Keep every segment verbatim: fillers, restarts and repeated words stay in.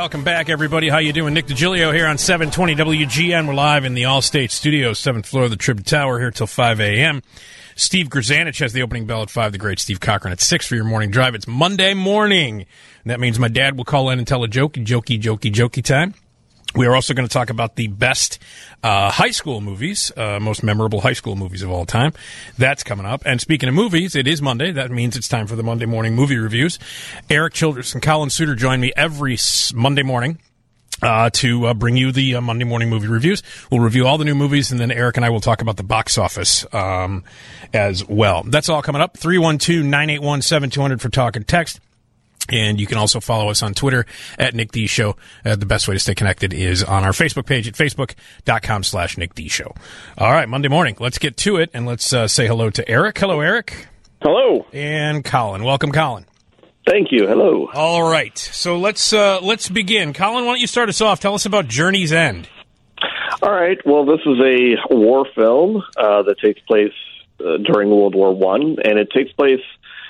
Welcome back, everybody. How you doing? Nick DiGilio here on seven twenty W G N. We're live in the Allstate Studios, seventh floor of the Tribune Tower, here till five a.m. Steve Grzanich has the opening bell at five. The great Steve Cochran at six for your morning drive. It's Monday morning, and that means my dad will call in and tell a joke. Jokey, jokey, jokey time. We are also going to talk about the best uh, high school movies, uh, most memorable high school movies of all time. That's coming up. And speaking of movies, it is Monday. That means it's time for the Monday morning movie reviews. Eric Childress and Colin Suter join me every Monday morning uh, to uh, bring you the uh, Monday morning movie reviews. We'll review all the new movies, and then Eric and I will talk about the box office um, as well. That's all coming up. three one two, nine eight one, seven two zero zero for talk and text. And you can also follow us on Twitter at Nick D Show. Uh, the best way to stay connected is on our Facebook page at facebook.com slash Nick D Show. All right, Monday morning. Let's get to it, and let's uh, say hello to Eric. Hello, Eric. Hello. And Colin. Welcome, Colin. Thank you. Hello. All right. So let's uh, let's begin. Colin, why don't you start us off? Tell us about Journey's End. All right. Well, this is a war film uh, that takes place uh, during World War One, and it takes place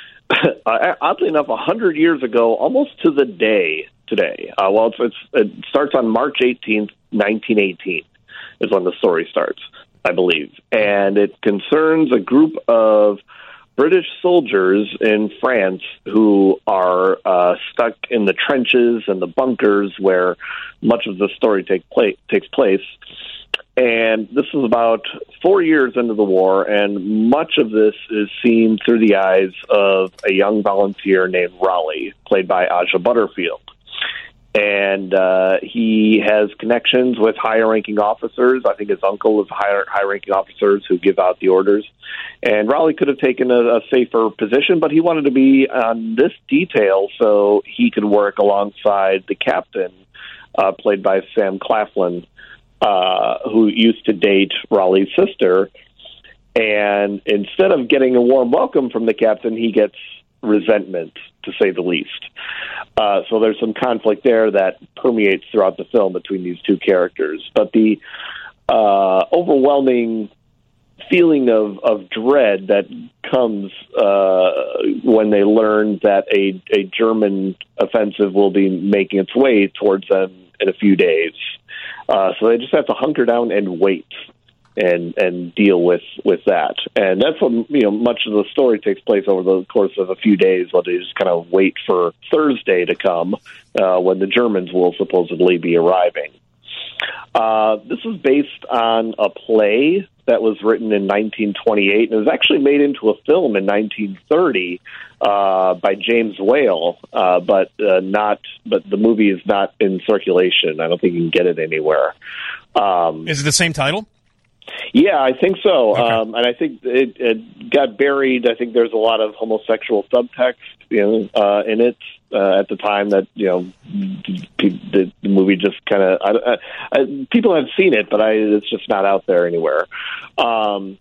Uh, oddly enough, a hundred years ago, almost to the day today. Uh, well, it's, it's, it starts on March eighteenth, nineteen eighteen, is when the story starts, I believe. And it concerns a group of British soldiers in France who are uh, stuck in the trenches and the bunkers where much of the story take pla- takes place. And this is about four years into the war, and much of this is seen through the eyes of a young volunteer named Raleigh, played by Aja Butterfield. And uh, he has connections with higher-ranking officers. I think his uncle is higher, high-ranking officers who give out the orders. And Raleigh could have taken a, a safer position, but he wanted to be on this detail so he could work alongside the captain, uh, played by Sam Claflin, Uh, who used to date Raleigh's sister. And instead of getting a warm welcome from the captain, he gets resentment, to say the least. Uh, so there's some conflict there that permeates throughout the film between these two characters. But the uh, overwhelming feeling of, of dread that comes uh, when they learn that a, a German offensive will be making its way towards them in a few days. Uh, so they just have to hunker down and wait and and deal with, with that. And that's what, you know, much of the story takes place over the course of a few days, while they just kind of wait for Thursday to come uh, when the Germans will supposedly be arriving. Uh, this is based on a play that was written in nineteen twenty-eight, and it was actually made into a film in nineteen thirty uh, by James Whale, uh, but uh, not. But the movie is not in circulation. I don't think you can get it anywhere. Um, is it the same title? Yeah, I think so. Okay. Um, and I think it, it got buried. I think there's a lot of homosexual subtext, you know, uh, in it uh, at the time that, you know, the, the movie just kind of, I, I, people have seen it, but I, it's just not out there anywhere. Um,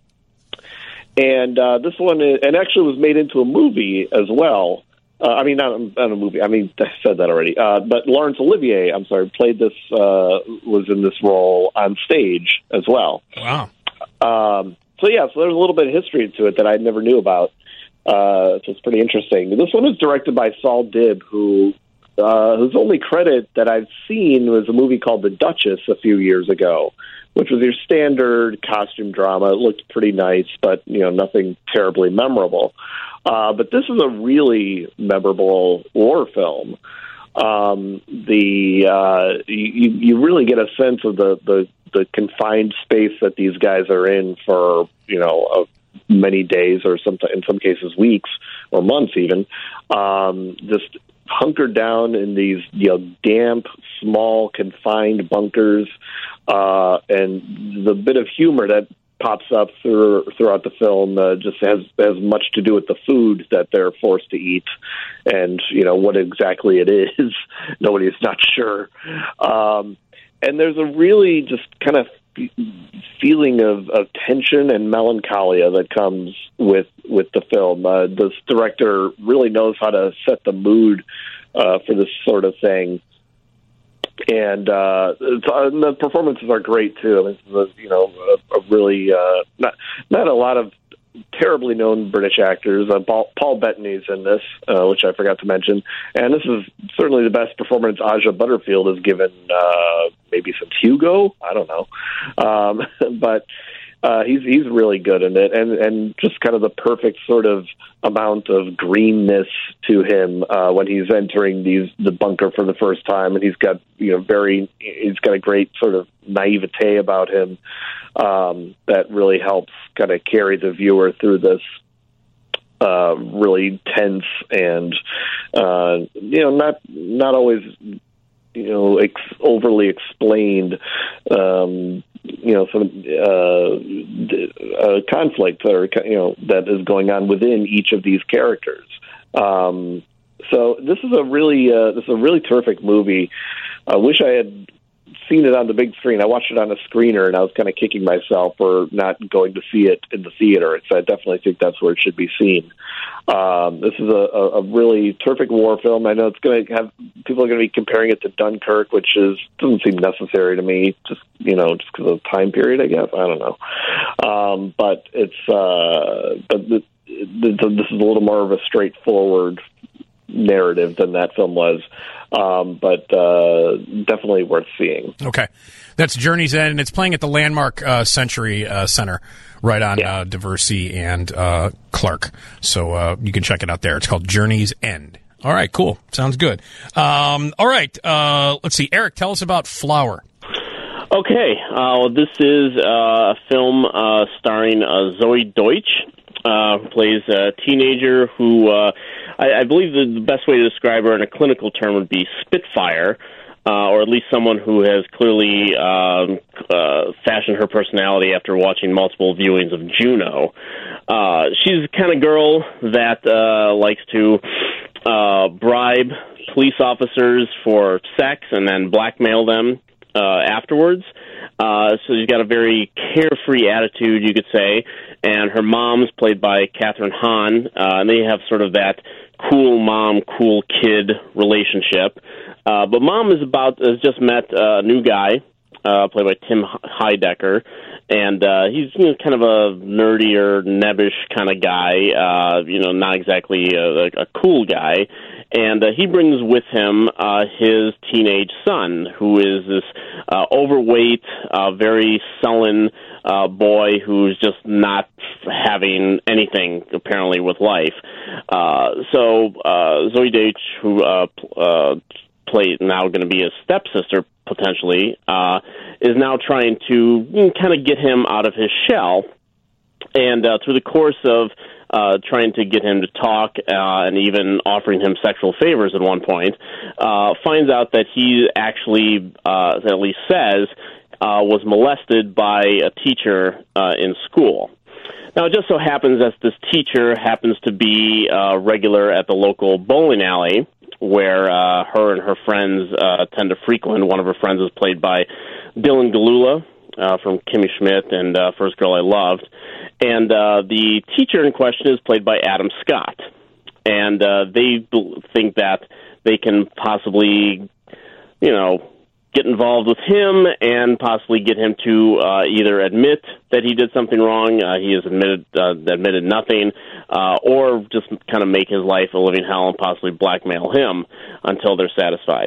and uh, this one, and actually was made into a movie as well. Uh, I mean, not, not a movie. I mean, I said that already. Uh, but Laurence Olivier, I'm sorry, played this, uh, was in this role on stage as well. Wow. Um, so, yeah, so there's a little bit of history to it that I never knew about. Uh, so it's pretty interesting. This one was directed by Saul Dibb, who uh, whose only credit that I've seen was a movie called The Duchess a few years ago, which was your standard costume drama. It looked pretty nice, but, you know, nothing terribly memorable. Uh, but this is a really memorable war film. Um, the uh, you, you really get a sense of the, the, the confined space that these guys are in for, you know, uh, many days or some, in some cases weeks or months even, um, just hunkered down in these, you know, damp, small, confined bunkers, uh, and the bit of humor that pops up through, throughout the film uh, just has has much to do with the food that they're forced to eat, and, you know, what exactly it is. Nobody is not sure. Um, and there's a really just kind of feeling of, of tension and melancholia that comes with with the film. Uh, this director really knows how to set the mood uh, for this sort of thing. And, uh, it's, uh, the performances are great too. I mean, this is a, you know, a, a really uh, not not a lot of terribly known British actors. Uh, Paul, Paul Bettany's in this, uh, which I forgot to mention. And this is certainly the best performance Aja Butterfield has given, uh, maybe since Hugo. I don't know. Um, but uh, he's he's really good in it, and, and just kind of the perfect sort of amount of greenness to him uh, when he's entering these the bunker for the first time, and he's got you know very he's got a great sort of naivete about him um, that really helps kind of carry the viewer through this uh, really tense and uh, you know not not always you know ex- overly explained. Um, you know, some uh, uh, conflict that are, you know, that is going on within each of these characters. Um, so this is a really, uh, this is a really terrific movie. I wish I had seen it on the big screen. I watched it on a screener, and I was kind of kicking myself for not going to see it in the theater. So I definitely think that's where it should be seen. Um, this is a, a really terrific war film. I know it's going to have people are going to be comparing it to Dunkirk, which is doesn't seem necessary to me. Just you know, just because of the time period, I guess. I don't know. Um, but it's uh, but the, the, the, this is a little more of a straightforward narrative than that film was. Um, but uh, definitely worth seeing. Okay. That's Journey's End, and it's playing at the Landmark uh, Century uh, Center right on yeah. uh, Diversey and uh, Clark. So uh, you can check it out there. It's called Journey's End. All right, cool. Sounds good. Um, all right. Uh, let's see. Eric, tell us about Flower. Okay. Uh, well, this is uh, a film uh, starring uh, Zoe Deutsch, uh, who plays a teenager who... Uh, I, I believe the, the best way to describe her in a clinical term would be Spitfire, uh, or at least someone who has clearly um, uh, fashioned her personality after watching multiple viewings of Juno. Uh, she's the kind of girl that uh, likes to uh, bribe police officers for sex and then blackmail them uh, afterwards. Uh, so she's got a very carefree attitude, you could say, and her mom's played by Catherine Hahn, uh, and they have sort of that cool mom, cool kid relationship. Uh, but mom is about has just met a new guy, uh, played by Tim Heidecker, and uh, he's you know, kind of a nerdier, nebbish kind of guy, uh, you know, not exactly a, a cool guy. And uh, he brings with him uh, his teenage son, who is this uh, overweight, uh, very sullen uh, boy who's just not having anything, apparently, with life. Uh, so uh, Zoe Deutsch, who uh, uh, played now going to be his stepsister, potentially, uh, is now trying to you know, kind of get him out of his shell. And uh, through the course of uh, trying to get him to talk uh, and even offering him sexual favors at one point, uh, finds out that he actually, uh, at least says, uh, was molested by a teacher uh, in school. Now, it just so happens that this teacher happens to be uh, regular at the local bowling alley where uh, her and her friends uh, tend to frequent. One of her friends is played by Dylan Galula uh, from Kimmy Schmidt and uh, First Girl I Loved. And uh, the teacher in question is played by Adam Scott. And uh, they think that they can possibly, you know, get involved with him and possibly get him to uh, either admit that he did something wrong, uh, he has admitted uh, admitted nothing, uh, or just kind of make his life a living hell and possibly blackmail him until they're satisfied.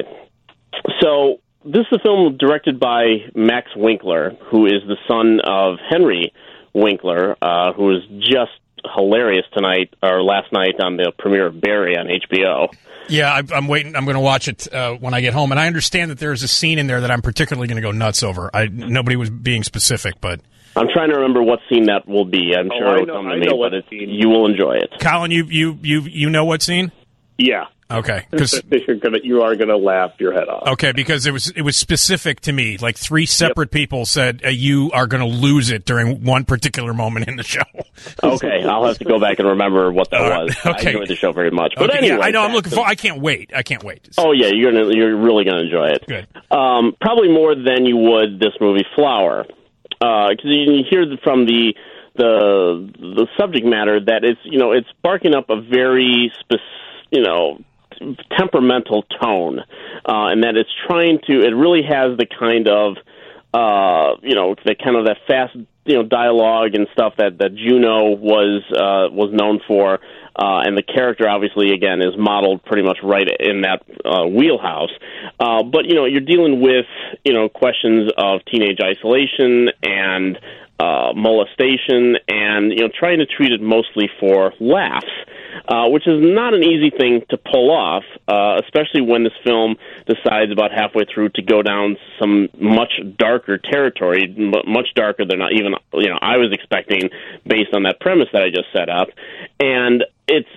So this is a film directed by Max Winkler, who is the son of Henry Winkler, uh, who was just hilarious tonight or last night on the premiere of Barry on H B O. Yeah, I, I'm waiting. I'm going to watch it uh, when I get home, and I understand that there's a scene in there that I'm particularly going to go nuts over. I nobody was being specific, but I'm trying to remember what scene that will be. I'm oh, sure I it'll know, come to I me, know but it, scene. you will enjoy it. Colin, you you you you know what scene? Yeah. Okay, because you're gonna you are gonna laugh your head off. Okay, because it was it was specific to me. Like three separate yep. people said uh, you are going to lose it during one particular moment in the show. Okay, I'll have to go back and remember what that uh, was. Okay. I enjoyed the show very much. But okay, anyway, yeah, I know. I'm looking for. I can't wait. I can't wait. Oh yeah, you're gonna you're really gonna enjoy it. Good. Um, probably more than you would this movie Flower, because uh, you hear from the the the subject matter that it's you know it's barking up a very specific you know. temperamental tone, uh, and that it's trying to, it really has the kind of, uh, you know, the kind of that fast you know, dialogue and stuff that, that Juno was uh, was known for. Uh, and the character, obviously, again, is modeled pretty much right in that uh, wheelhouse. Uh, but, you know, you're dealing with, you know, questions of teenage isolation and uh, molestation and, you know, trying to treat it mostly for laughs, uh, which is not an easy thing to pull off, uh, especially when this film decides about halfway through to go down some much darker territory, m- much darker than even, you know, I was expecting based on that premise that I just set up. And it's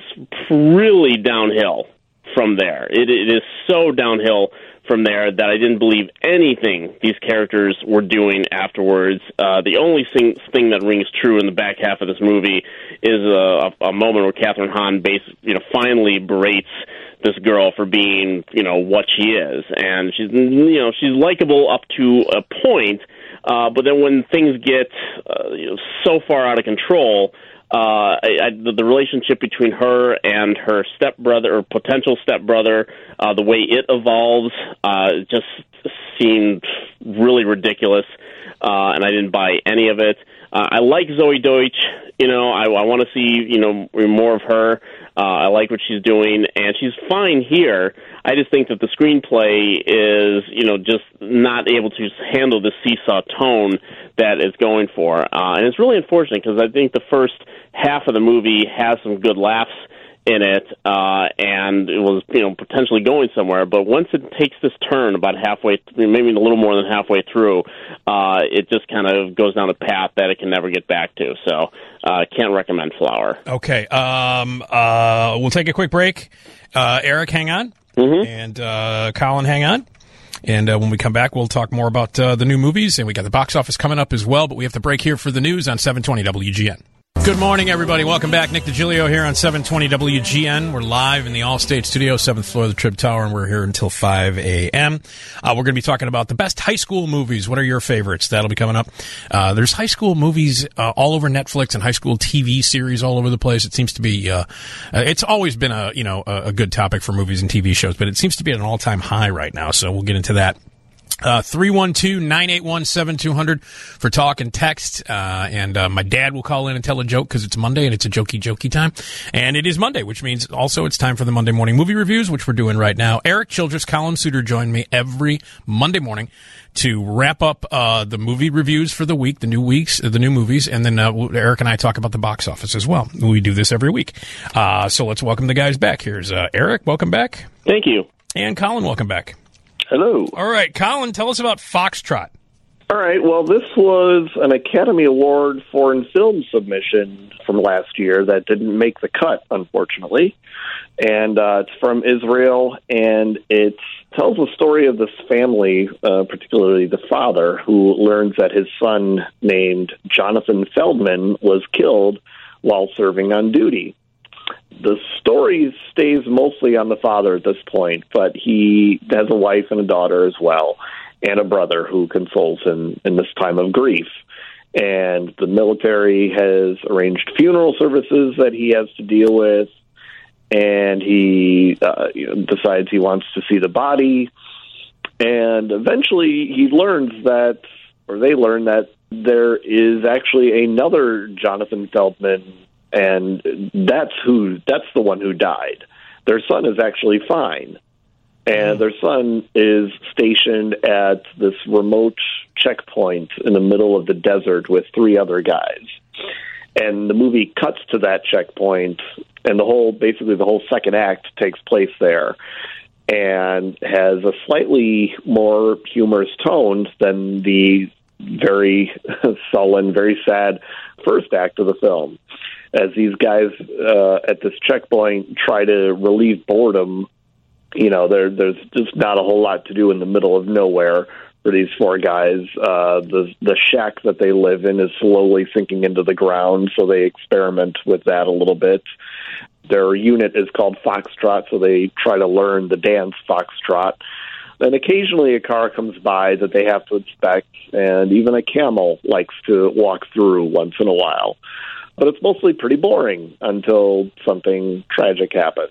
really downhill from there. It, it is so downhill from there that I didn't believe anything these characters were doing afterwards. Uh, the only thing, thing that rings true in the back half of this movie is a, a moment where Catherine Hahn base, you know, finally berates this girl for being, you know, what she is. And she's, you know, she's likable up to a point, uh, but then when things get uh, you know, so far out of control, Uh, I, I, the, the relationship between her and her stepbrother or potential stepbrother, uh, the way it evolves, uh, just seemed really ridiculous, uh, and I didn't buy any of it. Uh, I like Zoe Deutsch. You know, I, I want to see, you know, more of her. Uh, I like what she's doing, and she's fine here. I just think that the screenplay is, you know, just not able to handle the seesaw tone that it's going for. Uh, and it's really unfortunate because I think the first half of the movie has some good laughs in it, uh, and it was, you know, potentially going somewhere. But once it takes this turn about halfway, maybe a little more than halfway through, uh, it just kind of goes down a path that it can never get back to. So I uh, can't recommend Flower. Okay. Um, uh, we'll take a quick break. Uh, Eric, hang on. Mm-hmm. And uh, Colin, hang on. And uh, when we come back, we'll talk more about uh, the new movies. And we got the box office coming up as well. But we have to break here for the news on seven twenty W G N. Good morning, everybody. Welcome back. Nick DiGilio here on seven twenty W G N. We're live in the Allstate Studio, seventh floor of the Trib Tower, and we're here until five a.m. Uh, we're going to be talking about the best high school movies. What are your favorites? That'll be coming up. Uh, there's high school movies uh, all over Netflix and high school T V series all over the place. It seems to be, uh, it's always been a, you know, a, a good topic for movies and T V shows, but it seems to be at an all-time high right now, so we'll get into that. Uh, three one two, nine eight one, seven two zero zero for talk and text. Uh, and, uh, my dad will call in and tell a joke because it's Monday and it's a jokey, jokey time. And it is Monday, which means also it's time for the Monday morning movie reviews, which we're doing right now. Eric Childress, Colin Suter join me every Monday morning to wrap up, uh, the movie reviews for the week, the new weeks, uh, the new movies. And then, uh, Eric and I talk about the box office as well. We do this every week. Uh, so let's welcome the guys back. Here's, uh, Eric. Welcome back. Thank you. And Colin, welcome back. Hello. All right, Colin, tell us about Foxtrot. All right. Well, this was an Academy Award foreign film submission from last year that didn't make the cut, unfortunately. And uh, it's from Israel, and it tells the story of this family, uh, particularly the father, who learns that his son, named Jonathan Feldman, was killed while serving on duty. The story stays mostly on the father at this point, but he has a wife and a daughter as well, and a brother who consoles him in this time of grief. And the military has arranged funeral services that he has to deal with, and he uh, you know, decides he wants to see the body. And eventually he learns that, or they learn that, there is actually another Jonathan Feldman, and that's who that's the one who died. Their son is actually fine, and their son is stationed at this remote checkpoint in the middle of the desert with three other guys. And the movie cuts to that checkpoint, and the whole basically the whole second act takes place there, and has a slightly more humorous tone than the very sullen, very sad first act of the film. As these guys uh, at this checkpoint try to relieve boredom, you know, there, there's just not a whole lot to do in the middle of nowhere for these four guys. Uh, the the shack that they live in is slowly sinking into the ground, so they experiment with that a little bit. Their unit is called Foxtrot, so they try to learn the dance Foxtrot. And occasionally a car comes by that they have to inspect, and even a camel likes to walk through once in a while. But it's mostly pretty boring until something tragic happens.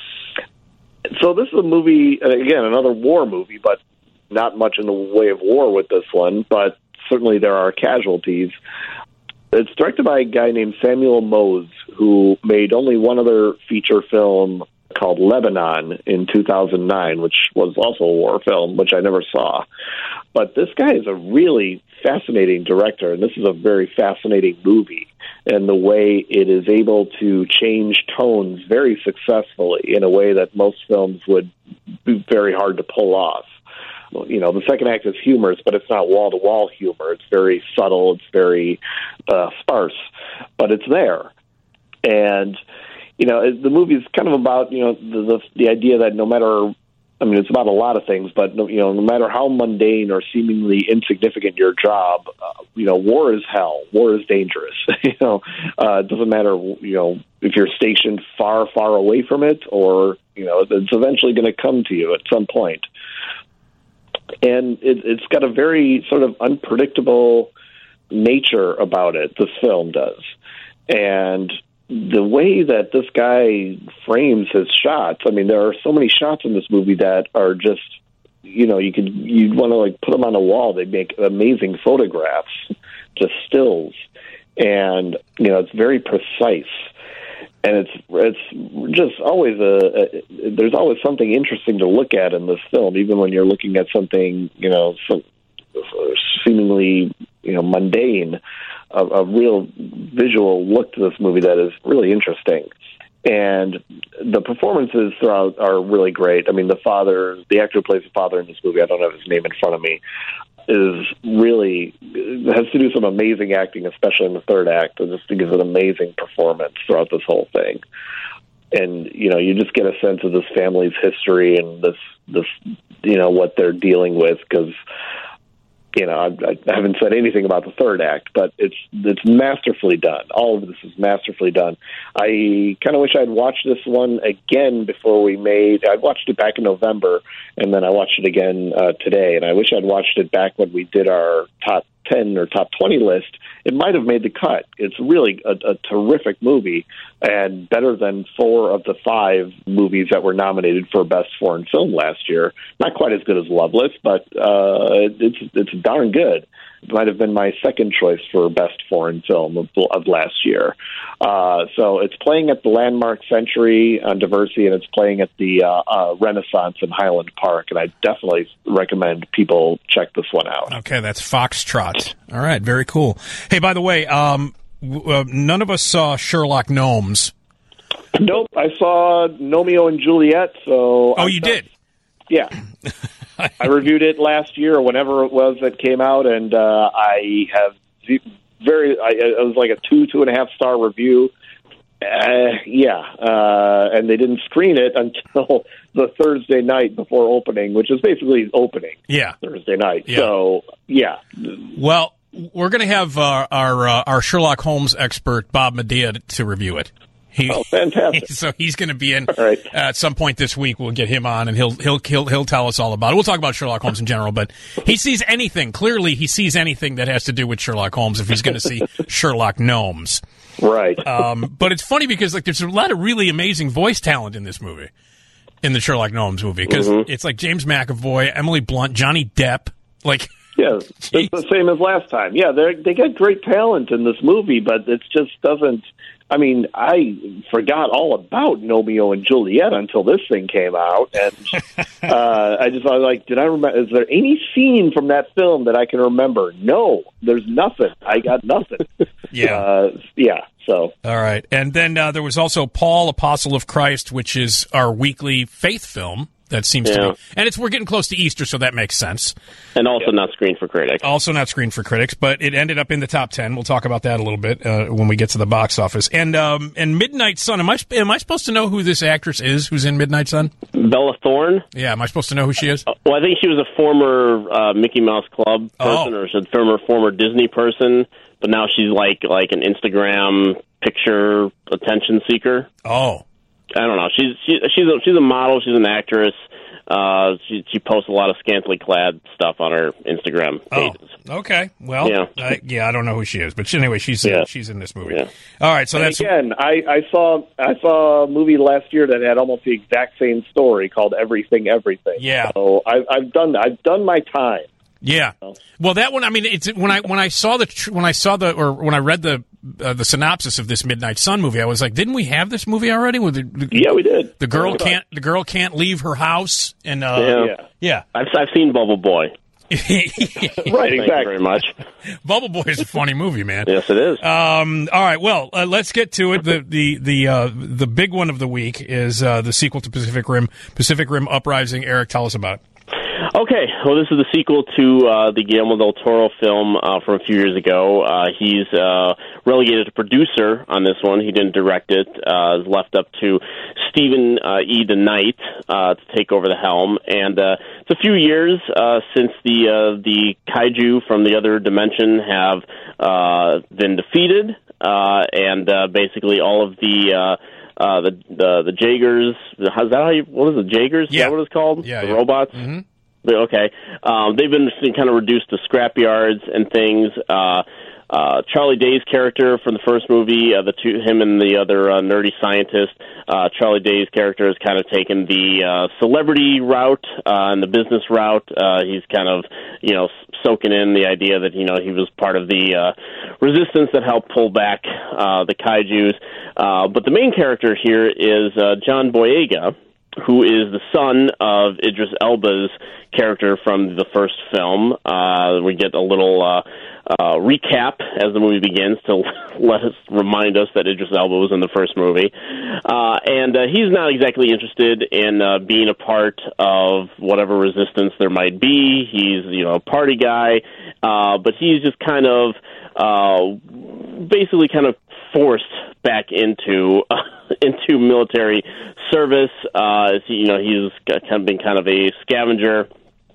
So this is a movie, again, another war movie, but not much in the way of war with this one, but certainly there are casualties. It's directed by a guy named Samuel Mose, who made only one other feature film called Lebanon in two thousand nine, which was also a war film, which I never saw. But this guy is a really fascinating director, and this is a very fascinating movie, and the way it is able to change tones very successfully in a way that most films would be very hard to pull off. You know, the second act is humorous, but it's not wall-to-wall humor. It's very subtle. It's very uh, sparse, but it's there. And, you know, the movie is kind of about, you know, the, the the idea that no matter, I mean, it's about a lot of things, but, you know, no matter how mundane or seemingly insignificant your job, uh, you know, war is hell. War is dangerous. you know, uh, it doesn't matter, you know, if you're stationed far, far away from it, or, you know, it's eventually going to come to you at some point. And it, it's got a very sort of unpredictable nature about it, this film does. And the way that this guy frames his shots, I mean, there are so many shots in this movie that are just, you know, you could, you'd want to like put them on a wall. They make amazing photographs, just stills. And, you know, it's very precise. And it's it's just always a, a there's always something interesting to look at in this film, even when you're looking at something, you know, some, seemingly, you know, mundane. A, a real visual look to this movie that is really interesting. And the performances throughout are really great. I mean, the father, the actor who plays the father in this movie, I don't have his name in front of me, is really, has to do some amazing acting, especially in the third act. It just gives an amazing performance throughout this whole thing. And, you know, you just get a sense of this family's history and this, this, you know, what they're dealing with, because, you know, I, I haven't said anything about the third act, but it's it's masterfully done. All of this is masterfully done. I kind of wish I'd watched this one again before we made. I watched it back in November, and then I watched it again uh, today. And I wish I'd watched it back when we did our top ten or top twenty list. It might have made the cut. It's really a, a terrific movie, and better than four of the five movies that were nominated for Best Foreign Film last year. Not quite as good as Loveless, but uh, it's it's darn good. It might have been my second choice for Best Foreign Film of, of last year. Uh, so it's playing at the Landmark Century on Diversity, and it's playing at the uh, uh, Renaissance in Highland Park, and I definitely recommend people check this one out. Okay, that's Foxtrot. All right, very cool. Hey, by the way, um, w- uh, none of us saw Sherlock Gnomes. Nope, I saw Romeo and Juliet. So oh, you did? Yeah. I reviewed it last year or whenever it was that came out, and uh, I have very, I, it was like a two, two and a half star review. Uh, yeah, uh, and they didn't screen it until the Thursday night before opening, which is basically opening. Yeah. Thursday night. Yeah. So, yeah. Well, we're going to have uh, our uh, our Sherlock Holmes expert, Bob Medea, to, to review it. He, oh, fantastic! He, so he's going to be in right. uh, at some point this week. We'll get him on, and he'll he'll he'll he'll tell us all about it. We'll talk about Sherlock Holmes in general, but he sees anything. Clearly, he sees anything that has to do with Sherlock Holmes if he's going to see Sherlock Gnomes. Right. Um, but it's funny because like there's a lot of really amazing voice talent in this movie, in the Sherlock Gnomes movie, because mm-hmm. it's like James McAvoy, Emily Blunt, Johnny Depp, like. Yeah, it's the same as last time. Yeah, they they get great talent in this movie, but it just doesn't. I mean, I forgot all about Romeo and Juliet until this thing came out, and uh, I just was like, did I remember? Is there any scene from that film that I can remember? No, there's nothing. I got nothing. Yeah, uh, yeah. So all right, and then uh, there was also Paul, Apostle of Christ, which is our weekly faith film. That seems yeah. to be, and it's we're getting close to Easter, so that makes sense. And also yeah. not screened for critics. Also not screened for critics, but it ended up in the top ten. We'll talk about that a little bit uh, when we get to the box office. And um, and Midnight Sun. Am I am I supposed to know who this actress is? Who's in Midnight Sun? Bella Thorne. Yeah, am I supposed to know who she is? Uh, well, I think she was a former uh, Mickey Mouse Club person, oh. or a former former Disney person, but now she's like like an Instagram picture attention seeker. Oh. I don't know. She's she, she's a, she's a model. She's an actress. Uh, she she posts a lot of scantily clad stuff on her Instagram pages. Oh, okay. Well, yeah, I, yeah, I don't know who she is, but she, anyway, she's yeah. uh, she's in this movie. Yeah. All right, so and that's again. I, I saw I saw a movie last year that had almost the exact same story called Everything Everything. Yeah. So I've I've done I've done my time. Yeah. Well, that one. I mean, it's when I when I saw the tr- when I saw the or when I read the uh, the synopsis of this Midnight Sun movie, I was like, didn't we have this movie already? With the, the, yeah, we did. The girl can't the girl can't leave her house, and uh, yeah, yeah. I've I've seen Bubble Boy. Right, exactly. Thank you very much. Bubble Boy is a funny movie, man. Yes, it is. Um, all right, well, uh, let's get to it. The the the uh, the big one of the week is uh, the sequel to Pacific Rim, Pacific Rim Uprising. Eric, tell us about it. Okay, well, this is the sequel to uh, the Guillermo del Toro film uh, from a few years ago. Uh, he's uh, relegated to producer on this one. He didn't direct it. Uh, it's left up to Stephen uh, E. DeKnight uh, to take over the helm. And uh, it's a few years uh, since the uh, the kaiju from the other dimension have uh, been defeated, uh, and uh, basically all of the uh, uh, the the the Jaegers. How's that? How you? What is it? Jaegers? Yeah. Is that what it's called? Yeah, the yeah. robots. Mm-hmm. Okay. Um, they've been kind of reduced to scrapyards and things. Uh, uh, Charlie Day's character from the first movie, uh, the two, him and the other uh, nerdy scientist, uh, Charlie Day's character has kind of taken the uh, celebrity route uh, and the business route. Uh, he's kind of, you know, soaking in the idea that, you know, he was part of the uh, resistance that helped pull back uh, the kaijus. Uh, but the main character here is uh, John Boyega, who is the son of Idris Elba's character from the first film. Uh, we get a little uh, uh, recap as the movie begins to let us remind us that Idris Elba was in the first movie. Uh, and uh, he's not exactly interested in uh, being a part of whatever resistance there might be. He's, you know, a party guy, uh, but he's just kind of uh, basically kind of forced back into uh, into military service. Uh, you know, he's kind of been kind of a scavenger,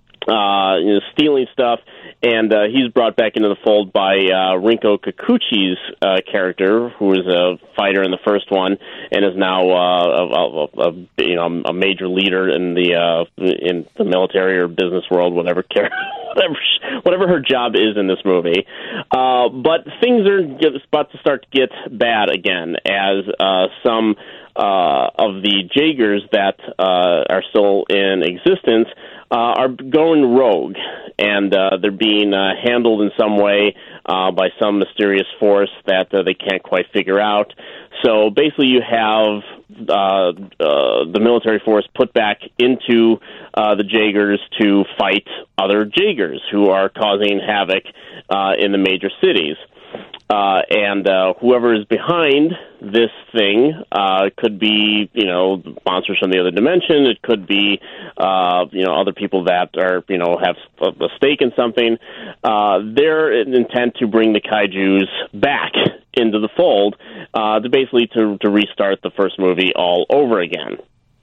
uh, you know, stealing stuff, and uh, he's brought back into the fold by uh, Rinko Kikuchi's uh, character, who was a fighter in the first one and is now uh, a, a, a you know a major leader in the uh, in the military or business world, whatever character. Whatever, whatever her job is in this movie. Uh, but things are about to start to get bad again as uh, some uh, of the Jaegers that uh, are still in existence uh, are going rogue, and uh, they're being uh, handled in some way uh, by some mysterious force that uh, they can't quite figure out. So basically you have uh, uh, the military force put back into uh, the Jaegers to fight other Jaegers who are causing havoc uh, in the major cities. Uh, and uh, whoever is behind this thing uh, could be, you know, monsters from the other dimension. It could be, uh, you know, other people that are, you know, have a, a stake in something. Uh, their intent to bring the kaijus back into the fold, uh, to basically to, to restart the first movie all over again.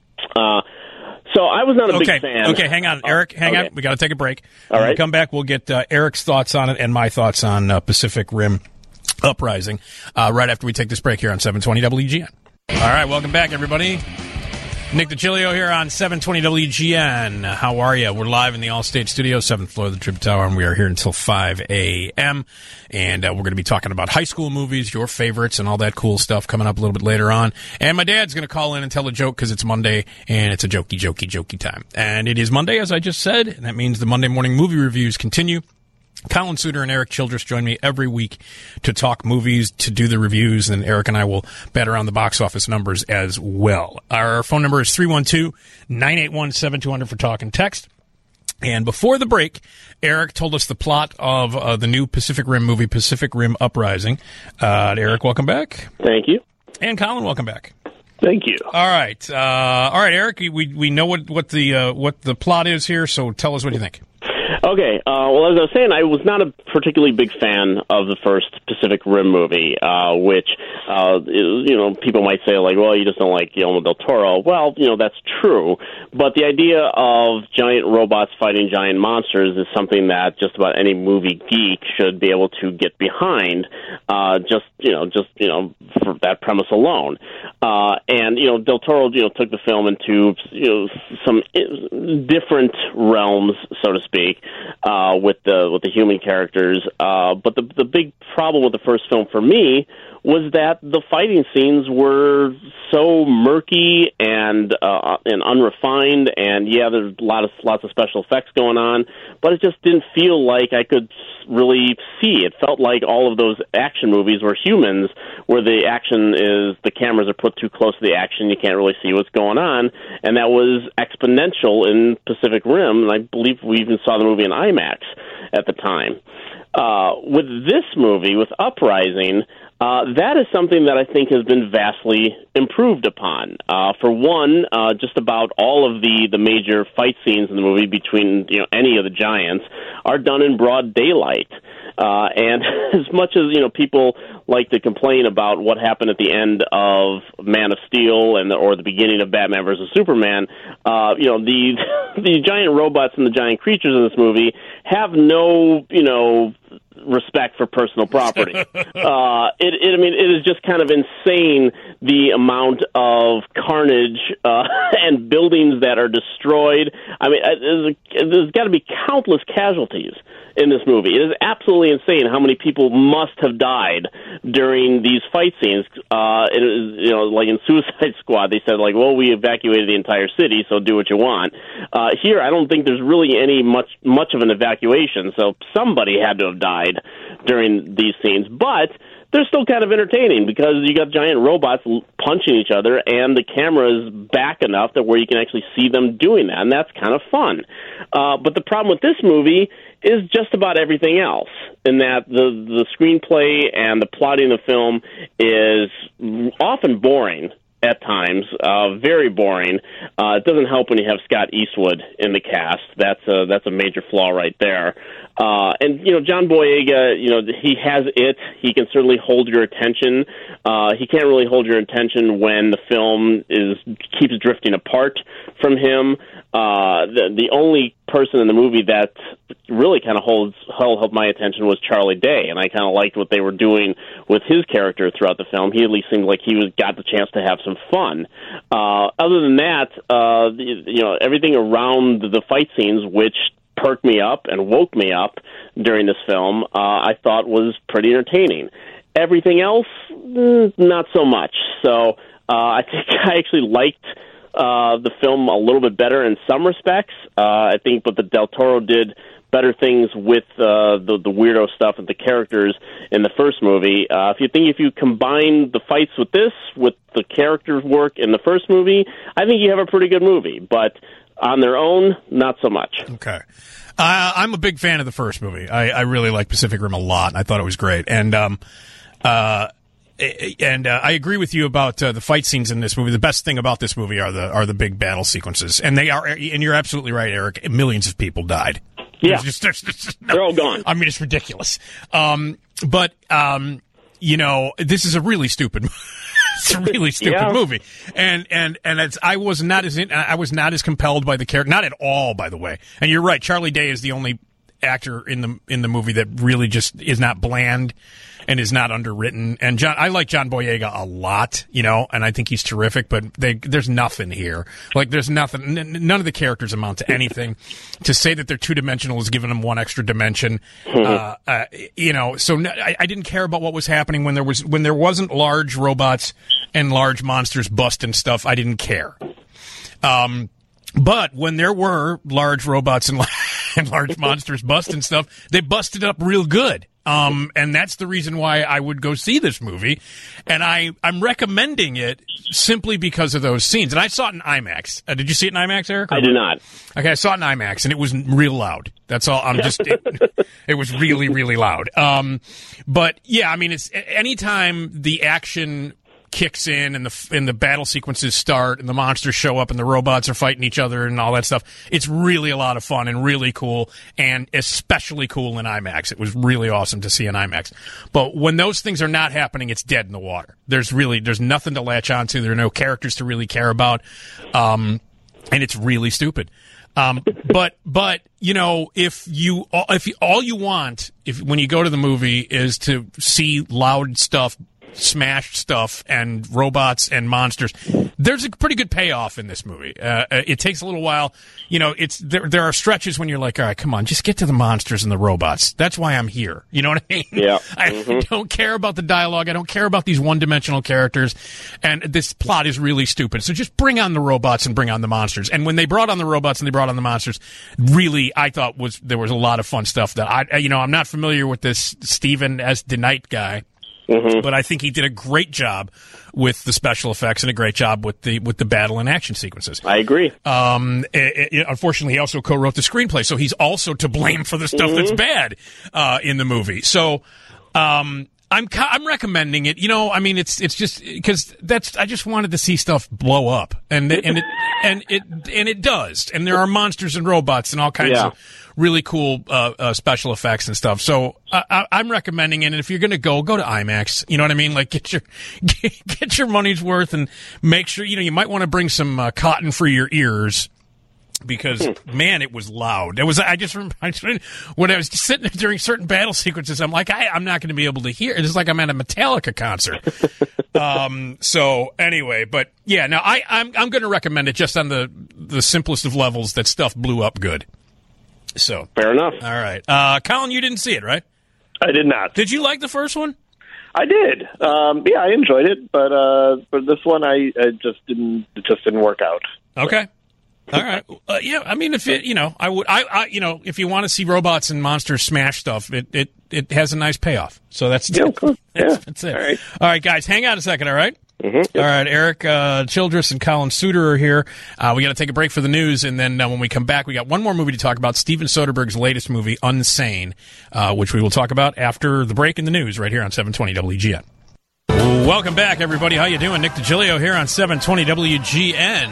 Uh, so I was not a okay. big fan. Okay, hang on, Eric. Hang okay. on. We got to take a break. All when right. we come back, we'll get uh, Eric's thoughts on it and my thoughts on uh, Pacific Rim Uprising uh, right after we take this break here on seven twenty W G N. All right, welcome back, everybody. Nick DiGilio here on seven twenty W G N. How are you? We're live in the Allstate Studio, seventh floor of the Trib Tower, and we are here until five a.m. And uh, we're going to be talking about high school movies, your favorites, and all that cool stuff coming up a little bit later on. And my dad's going to call in and tell a joke because it's Monday, and it's a jokey, jokey, jokey time. And it is Monday, as I just said, and that means the Monday morning movie reviews continue. Colin Suter and Eric Childress join me every week to talk movies, to do the reviews, and Eric and I will bat around the box office numbers as well. Our phone number is three one two, nine eight one, seven two zero zero for talk and text. And before the break, Eric told us the plot of uh, the new Pacific Rim movie, Pacific Rim Uprising. Uh, Eric, welcome back. Thank you. And Colin, welcome back. Thank you. All right. Uh, all right, Eric, we we know what, what the uh, what the plot is here, so tell us what you think. Okay, uh, well, as I was saying, I was not a particularly big fan of the first Pacific Rim movie, uh, which, uh, is, you know, people might say, like, well, you just don't like Guillermo del Toro. Well, you know, that's true, but the idea of giant robots fighting giant monsters is something that just about any movie geek should be able to get behind, uh, just, you know, just, you know, for that premise alone. Uh, and, you know, del Toro, you know, took the film into, you know, some different realms, so to speak. Uh, with the with the human characters, uh, but the the big problem with the first film for me was that the fighting scenes were so murky and uh, and unrefined, and yeah, there's a lot of lots of special effects going on, but it just didn't feel like I could really see. It felt like all of those action movies were Humans, where the action is the cameras are put too close to the action, you can't really see what's going on, and that was exponential in Pacific Rim, and I believe we even saw the movie in IMAX at the time. Uh, with this movie, with Uprising, uh, that is something that I think has been vastly improved upon. Uh, for one, uh, just about all of the, the major fight scenes in the movie between you know any of the giants are done in broad daylight. Uh, and as much as you know, people like to complain about what happened at the end of Man of Steel and the, or the beginning of Batman versus Superman, uh, you know the the giant robots and the giant creatures in this movie have no you know. respect for personal property. uh, it, it, I mean, it is just kind of insane the amount of carnage uh, and buildings that are destroyed. I mean, there's, there's got to be countless casualties in this movie. It is absolutely insane how many people must have died during these fight scenes. Uh, it is, you know, like in Suicide Squad, they said, like, well, we evacuated the entire city, so do what you want. Uh, here, I don't think there's really any much much of an evacuation, so somebody had to have died during these scenes, but they're still kind of entertaining because you got giant robots punching each other, and the camera is back enough that where you can actually see them doing that, and that's kind of fun. Uh, but the problem with this movie is just about everything else, in that the the screenplay and the plotting of the film is often boring at times, uh, very boring. Uh, it doesn't help when you have Scott Eastwood in the cast. That's a, that's a major flaw right there. Uh, and, you know, John Boyega, you know, he has it. He can certainly hold your attention. Uh, he can't really hold your attention when the film is keeps drifting apart from him. Uh, the, the only person in the movie that really kind of holds held my attention was Charlie Day, and I kind of liked what they were doing with his character throughout the film. He at least seemed like he was got the chance to have some fun. Uh, other than that, uh, you know, everything around the fight scenes, which perked me up and woke me up during this film, uh, I thought was pretty entertaining. Everything else, mm, not so much. So uh, I think I actually liked uh, the film a little bit better in some respects. Uh, I think, but the Del Toro did better things with uh, the the weirdo stuff and the characters in the first movie. Uh, if you think if you combine the fights with this, with the characters' work in the first movie, I think you have a pretty good movie. But on their own, not so much. Okay. Uh, I'm a big fan of the first movie. I, I really like Pacific Rim a lot. I thought it was great. And um, uh, and uh, I agree with you about uh, the fight scenes in this movie. The best thing about this movie are the are the big battle sequences. And they are. And you're absolutely right, Eric. Millions of people died. Yeah. There's just, there's just no, they're all gone. I mean, it's ridiculous. Um, but, um, you know, this is a really stupid movie. It's a really stupid yeah. movie, and and and it's, I was not as in, I was not as compelled by the character, not at all, by the way. And you're right, Charlie Day is the only actor in the in the movie that really just is not bland and is not underwritten. And John, I like John Boyega a lot, you know, and I think he's terrific. But they, there's nothing here. Like there's nothing. N- none of the characters amount to anything. To say that they're two dimensional is giving them one extra dimension. uh, uh, you know, so no, I, I didn't care about what was happening when there was when there wasn't large robots and large monsters busting stuff. I didn't care. Um, but when there were large robots and, and large monsters busting stuff, they busted up real good. Um, and that's the reason why I would go see this movie. And I, I'm recommending it simply because of those scenes. And I saw it in IMAX. Uh, did you see it in IMAX, Eric? I did not. Okay, I saw it in IMAX, and it was real loud. That's all. I'm just. It, it was really, really loud. Um, but yeah, I mean, it's anytime the action kicks in and the and the battle sequences start and the monsters show up and the robots are fighting each other and all that stuff, it's really a lot of fun and really cool, and especially cool in IMAX. It was really awesome to see in IMAX. But when those things are not happening, it's dead in the water. There's really there's nothing to latch onto. There are no characters to really care about, um, and it's really stupid. Um, but but you know, if you if you, all you want if when you go to the movie is to see loud stuff smashed stuff and robots and monsters. There's a pretty good payoff in this movie. Uh, it takes a little while. You know, it's there. There are stretches when you're like, all right, come on, just get to the monsters and the robots. That's why I'm here. You know what I mean? Yeah. I mm-hmm. don't care about the dialogue. I don't care about these one-dimensional characters. And this plot is really stupid. So just bring on the robots and bring on the monsters. And when they brought on the robots and they brought on the monsters, really, I thought was there was a lot of fun stuff that I, you know, I'm not familiar with this Stephen S. DeKnight guy. Mm-hmm. But I think he did a great job with the special effects and a great job with the with the battle and action sequences. I agree. Um, it, it, unfortunately, he also co-wrote the screenplay, so he's also to blame for the stuff mm-hmm. that's bad uh, in the movie. So um, I'm I'm recommending it. You know, I mean, it's it's just because that's I just wanted to see stuff blow up, and and it and it and it does. And there are monsters and robots and all kinds yeah. of really cool uh, uh, special effects and stuff. So uh, I, I'm recommending it. And if you're going to go, go to IMAX. You know what I mean? Like get your get, get your money's worth and make sure, you know, you might want to bring some uh, cotton for your ears because, man, it was loud. It was, I just remember I just, when I was sitting there during certain battle sequences, I'm like, I, I'm not going to be able to hear. It's like I'm at a Metallica concert. um, so anyway, but yeah, now I, I'm, I'm going to recommend it just on the, the simplest of levels that stuff blew up good. So fair enough. All right, uh, Colin, you didn't see it, right? I did not. Did you like the first one? I did. Um, yeah, I enjoyed it, but uh, for this one, I, I just didn't. It just didn't work out. Okay. All right. Uh, yeah, I mean, if it, you know, I would, I, I, you know, if you want to see robots and monsters smash stuff, it, it, it has a nice payoff. So that's, yeah, cool. that's, yeah. that's it. All right. All right, guys, hang on a second. All right. Mm-hmm. All right, Eric uh, Childress and Colin Suter are here. Uh, we got to take a break for the news, and then uh, when we come back, we got one more movie to talk about, Steven Soderbergh's latest movie, Unsane, uh, which we will talk about after the break in the news right here on seven twenty W G N. Welcome back, everybody. How you doing? Nick DiGilio here on seven twenty W G N.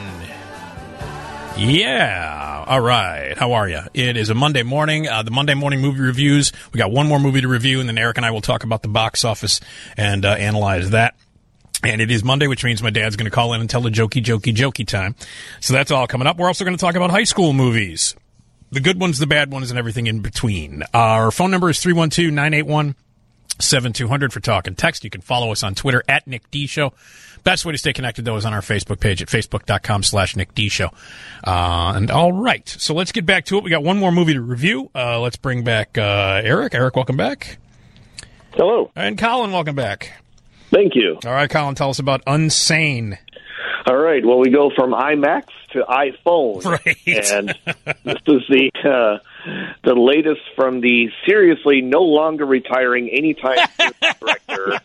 Yeah. All right. How are you? It is a Monday morning. Uh, the Monday morning movie reviews. We got one more movie to review, and then Eric and I will talk about the box office and uh, analyze that. And it is Monday, which means my dad's going to call in and tell a jokey, jokey, jokey time. So that's all coming up. We're also going to talk about high school movies. The good ones, the bad ones, and everything in between. Our phone number is three one two, nine eight one, seven two zero zero for talk and text. You can follow us on Twitter at Nick D Show. Best way to stay connected, though, is on our Facebook page at facebook.com slash Nick D Show. Uh, and all right. So let's get back to it. We got one more movie to review. Uh, let's bring back uh, Eric. Eric, welcome back. Hello. And Colin, welcome back. Thank you. All right, Colin, tell us about Unsane. All right. Well, we go from IMAX to iPhone. Right. And this is the uh, the latest from the seriously no longer retiring anytime soon director.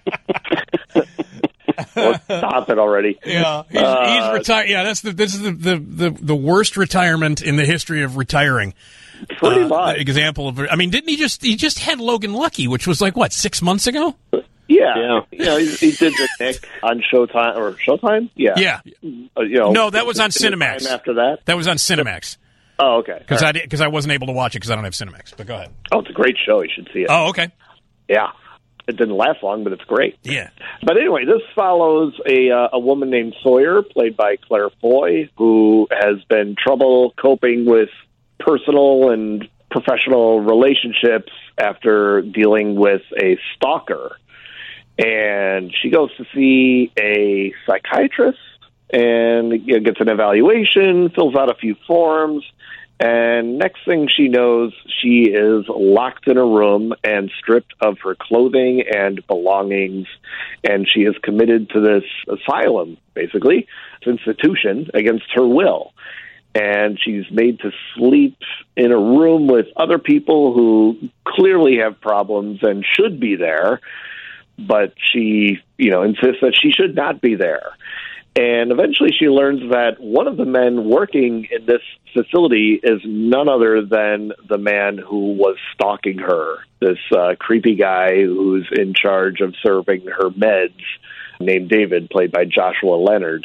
Well, stop it already. Yeah, he's, uh, he's retired. Yeah, that's the this is the, the, the, the worst retirement in the history of retiring. Pretty uh, much. Example of. I mean, didn't he just he just had Logan Lucky, which was like what six months ago? Yeah, yeah. You know, he, he did the Nick on Showtime or Showtime. Yeah, yeah. Uh, you know, no, that was on Cinemax. After that, that was on Cinemax. Oh, okay. Because right. I because I wasn't able to watch it because I don't have Cinemax. But go ahead. Oh, it's a great show. You should see it. Oh, okay. Yeah, it didn't last long, but it's great. Yeah. But anyway, this follows a uh, a woman named Sawyer, played by Claire Foy, who has been trouble coping with personal and professional relationships after dealing with a stalker. And she goes to see a psychiatrist and you know, gets an evaluation, fills out a few forms, and next thing she knows, she is locked in a room and stripped of her clothing and belongings, and she is committed to this asylum, basically, this institution, against her will. And she's made to sleep in a room with other people who clearly have problems and should be there, but she, you know, insists that she should not be there. And eventually she learns that one of the men working in this facility is none other than the man who was stalking her, this uh, creepy guy who's in charge of serving her meds, named David, played by Joshua Leonard.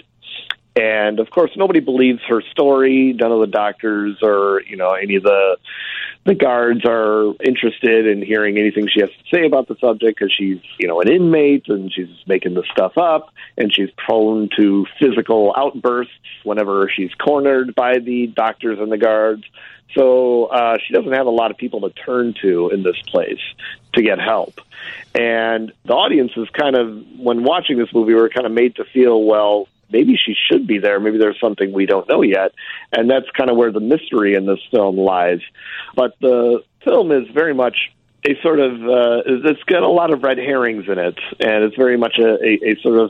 And, of course, nobody believes her story. None of the doctors or, you know, any of the the guards are interested in hearing anything she has to say about the subject because she's, you know, an inmate and she's making this stuff up, and she's prone to physical outbursts whenever she's cornered by the doctors and the guards. So uh, she doesn't have a lot of people to turn to in this place to get help. And the audience is kind of, when watching this movie, we're kind of made to feel, well, maybe she should be there. Maybe there's something we don't know yet. And that's kind of where the mystery in this film lies. But the film is very much a sort of, uh, it's got a lot of red herrings in it. And it's very much a, a, a sort of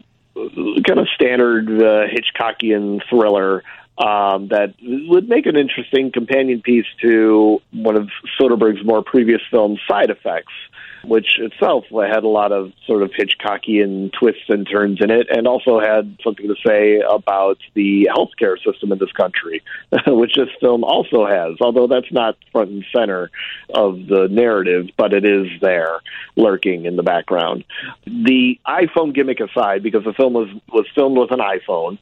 kind of standard uh, Hitchcockian thriller Um, that would make an interesting companion piece to one of Soderbergh's more previous films, Side Effects, which itself had a lot of sort of Hitchcockian twists and turns in it, and also had something to say about the healthcare system in this country, which this film also has, although that's not front and center of the narrative, but it is there, lurking in the background. The iPhone gimmick aside, because the film was, was filmed with an iPhone,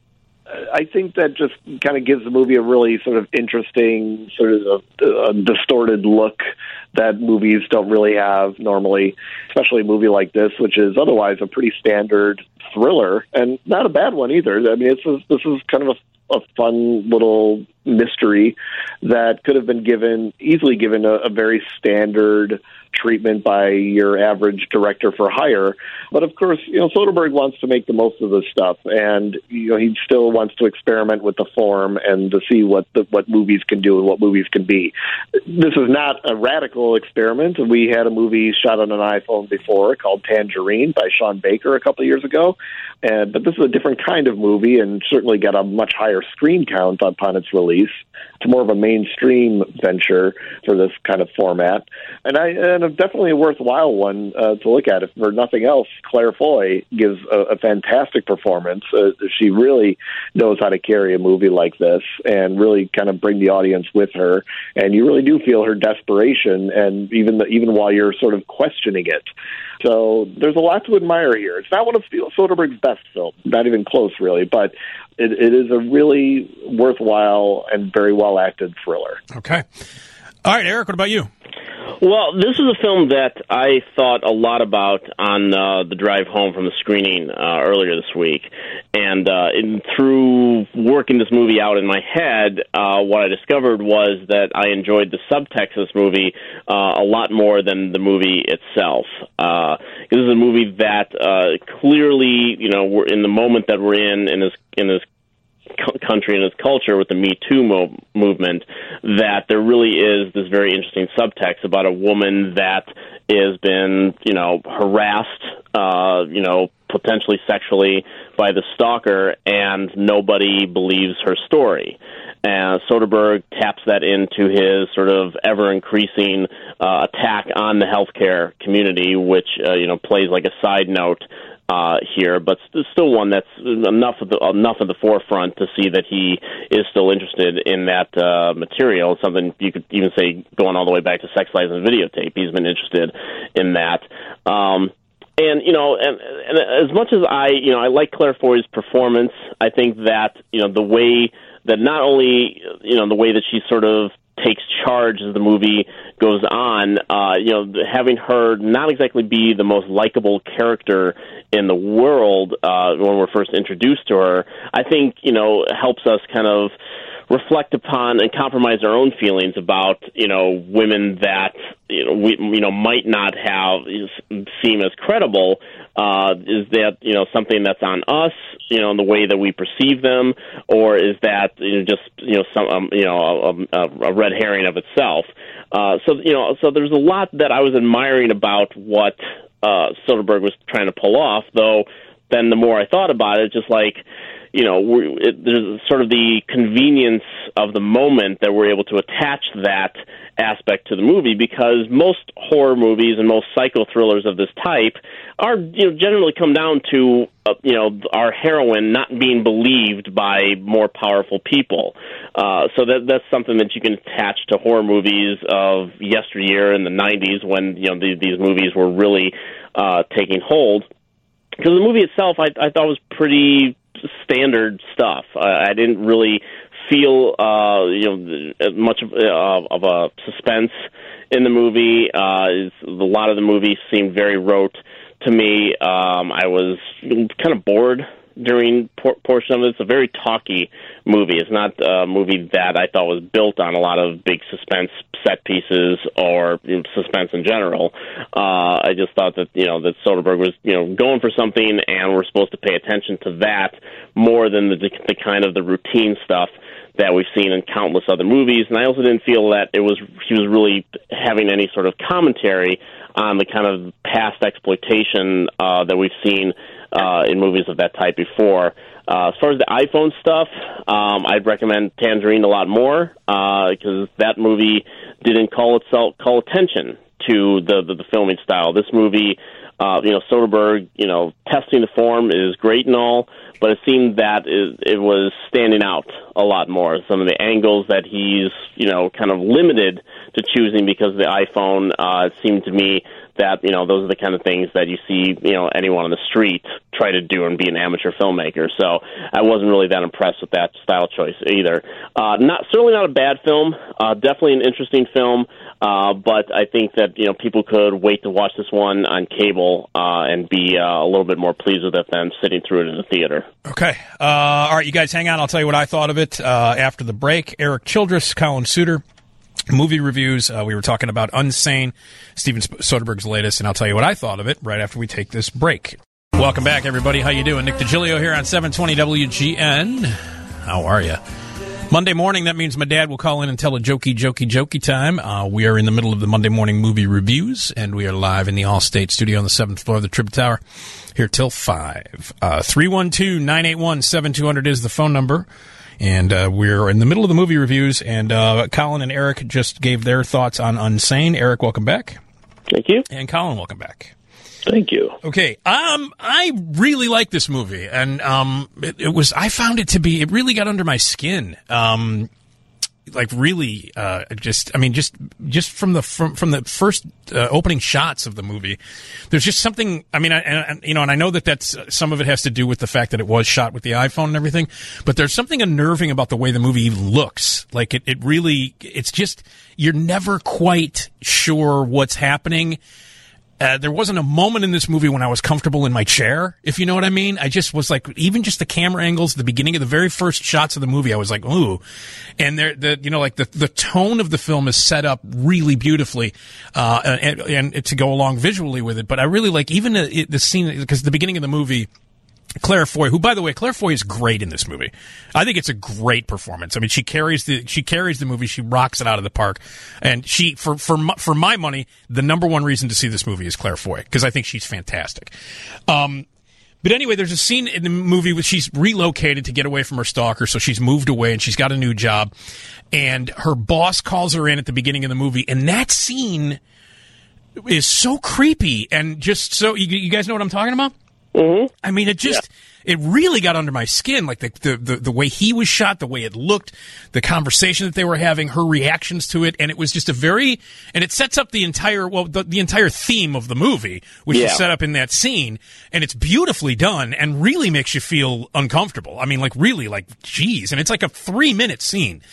I think that just kind of gives the movie a really sort of interesting, sort of a, a distorted look that movies don't really have normally, especially a movie like this, which is otherwise a pretty standard thriller, and not a bad one either. I mean, it's a, this is kind of a, a fun little mystery that could have been given, easily given a, a very standard treatment by your average director for hire. But of course, you know, Soderbergh wants to make the most of this stuff, and you know, he still wants to experiment with the form and to see what the, what movies can do and what movies can be. This is not a radical experiment. We had a movie shot on an iPhone before called Tangerine by Sean Baker a couple of years ago, and but this is a different kind of movie and certainly got a much higher screen count upon its release. It's more of a mainstream venture for this kind of format, and I and definitely a worthwhile one uh, to look at. If for nothing else, Claire Foy gives a, a fantastic performance. Uh, she really knows how to carry a movie like this and really kind of bring the audience with her, and you really do feel her desperation, and even the, even while you're sort of questioning it. So there's a lot to admire here. It's not one of Soderbergh's best films, not even close, really, but it, it is a really worthwhile and very well-acted thriller. Okay. All right, Eric, what about you? Well, this is a film that I thought a lot about on uh, the drive home from the screening uh, earlier this week. And uh, in, through working this movie out in my head, uh, what I discovered was that I enjoyed the subtext of this movie uh, a lot more than the movie itself. Uh, this is a movie that uh, clearly, you know, we're in the moment that we're in, in this, in this country and its culture with the Me Too mo- movement, that there really is this very interesting subtext about a woman that has been, you know, harassed, uh, you know, potentially sexually by the stalker, and nobody believes her story. And Soderbergh taps that into his sort of ever-increasing uh, attack on the healthcare community, which, uh, you know, plays like a side note Uh, here, but still one that's enough of the enough of the forefront to see that he is still interested in that uh, material. Something you could even say going all the way back to Sex, Lies, and Videotape. He's been interested in that. Um, and you know, and, and as much as I, you know, I like Claire Foy's performance, I think that you know the way that not only you know the way that she sort of takes charge as the movie goes on, uh, you know, having her not exactly be the most likable character in the world uh, when we're first introduced to her, I think, you know, helps us kind of reflect upon and compromise our own feelings about, you know, women that, you know, we, you know, might not have seem as credible. Uh, is that, you know, something that's on us, you know, in the way that we perceive them, or is that, you know, just, you know, some, um, you know, a, a red herring of itself? Uh, so, you know, so there's a lot that I was admiring about what uh, Soderbergh was trying to pull off, though then the more I thought about it, just like, you know, we're, it, there's sort of the convenience of the moment that we're able to attach that aspect to the movie, because most horror movies and most psycho thrillers of this type are, you know, generally come down to, uh, you know, our heroine not being believed by more powerful people. Uh, so that that's something that you can attach to horror movies of yesteryear in the nineties when, you know, the, these movies were really uh, taking hold. Because the movie itself, I, I thought was pretty standard stuff. Uh, I didn't really feel uh, you know much of, uh, of a suspense in the movie. Uh, a lot of the movie seemed very rote to me. Um, I was kind of bored during por- portion of it. It's a very talky movie. It's not a movie that I thought was built on a lot of big suspense set pieces or you know, suspense in general. Uh, I just thought that, you know, that Soderbergh was, you know, going for something, and we're supposed to pay attention to that more than the, the kind of the routine stuff that we've seen in countless other movies. And I also didn't feel that it was he was really having any sort of commentary on the kind of past exploitation uh, that we've seen uh, in movies of that type before. Uh, as far as the iPhone stuff, um, I'd recommend Tangerine a lot more because uh, that movie didn't call itself call attention to the the, the filming style. This movie, uh, you know, Soderbergh, you know, testing the form is great and all, but it seemed that it, it was standing out a lot more. Some of the angles that he's, you know, kind of limited to choosing because of the iPhone, uh, it seemed to me that, you know, those are the kind of things that you see, you know, anyone on the street try to do and be an amateur filmmaker. So I wasn't really that impressed with that style choice either. Uh, not certainly not a bad film, uh, definitely an interesting film, uh, but I think that, you know, people could wait to watch this one on cable uh, and be uh, a little bit more pleased with it than sitting through it in the theater. Okay. Uh, all right, you guys hang on. I'll tell you what I thought of it uh, after the break. Eric Childress, Colin Suter. Movie reviews. Uh, we were talking about Unsane, Steven Soderbergh's latest, and I'll tell you what I thought of it right after we take this break. Welcome back, everybody. How you doing? Nick DiGilio here on seven twenty W G N. How are you? Monday morning, that means my dad will call in and tell a jokey, jokey, jokey time. Uh, we are in the middle of the Monday morning movie reviews, and we are live in the Allstate studio on the seventh floor of the Tribune Tower here till five. Uh, three one two, nine eight one, seven two zero zero is the phone number. And uh, we're in the middle of the movie reviews, and uh, Colin and Eric just gave their thoughts on Unsane. Eric, welcome back. Thank you. And Colin, welcome back. Thank you. Okay, um, I really like this movie, and um, it, it was. I found it to be. It really got under my skin. Um, like really, uh, just. I mean, just just from the from from the first uh, opening shots of the movie, there's just something. I mean, I, and, you know, and I know that that's some of it has to do with the fact that it was shot with the iPhone and everything. But there's something unnerving about the way the movie looks. Like it, it really. It's just you're never quite sure what's happening. Uh, there wasn't a moment in this movie when I was comfortable in my chair, if you know what I mean. I just was like, even just the camera angles, the beginning of the very first shots of the movie, I was like, ooh. And there, the, you know, like the, the tone of the film is set up really beautifully, uh, and, and to go along visually with it. But I really like even the, the scene, because the beginning of the movie, Claire Foy, who, by the way, Claire Foy is great in this movie. I think it's a great performance. I mean, she carries the she carries the movie. She rocks it out of the park. And she, for for for my money, the number one reason to see this movie is Claire Foy, because I think she's fantastic. Um, but anyway, there's a scene in the movie where she's relocated to get away from her stalker, so she's moved away and she's got a new job. And her boss calls her in at the beginning of the movie, and that scene is so creepy and just so. You, you guys know what I'm talking about? Mm-hmm. I mean, it just, yeah. It really got under my skin, like the, the, the, the way he was shot, the way it looked, the conversation that they were having, her reactions to it, and it was just a very, and it sets up the entire, well, the, the entire theme of the movie, which yeah. is set up in that scene, and it's beautifully done, and really makes you feel uncomfortable. I mean, like, really, like, geez, and it's like a three-minute scene.